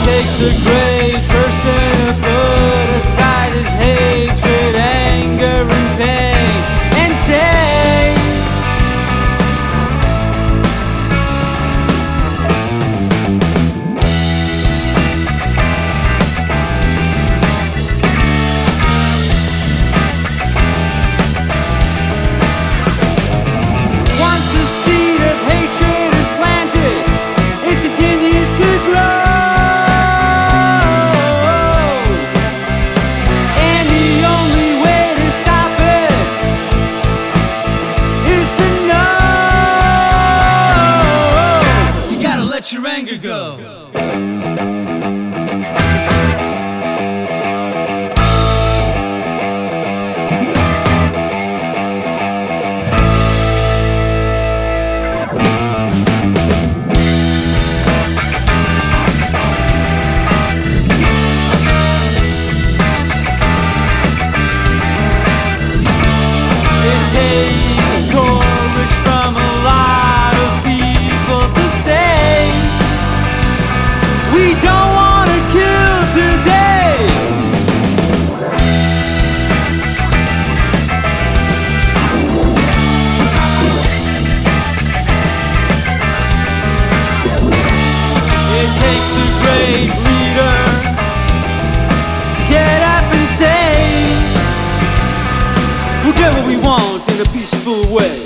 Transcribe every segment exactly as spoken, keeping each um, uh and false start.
takes a great person to put aside his hatred, anger, and pain, and say, once the seed of hatred is planted, it continues to grow. Let your anger go. It takes courage from a lot of people to say, we don't want to kill today. It takes a great leader to get up and say, we'll get what we want in a peaceful way.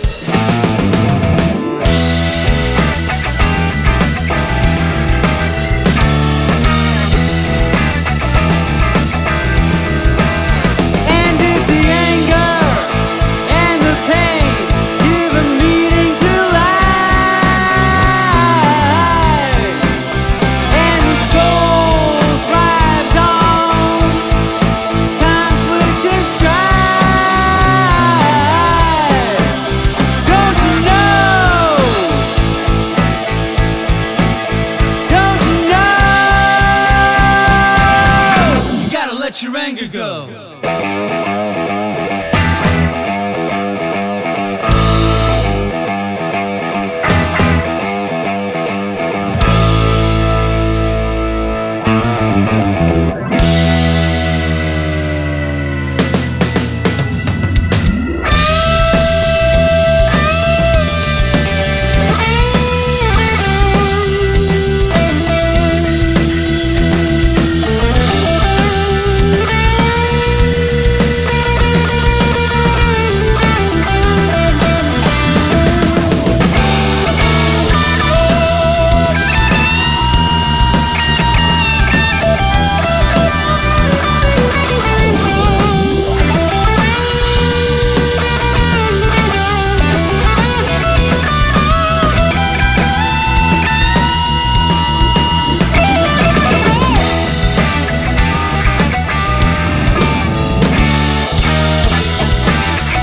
Let your anger go.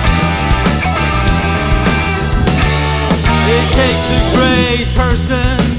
It takes a great person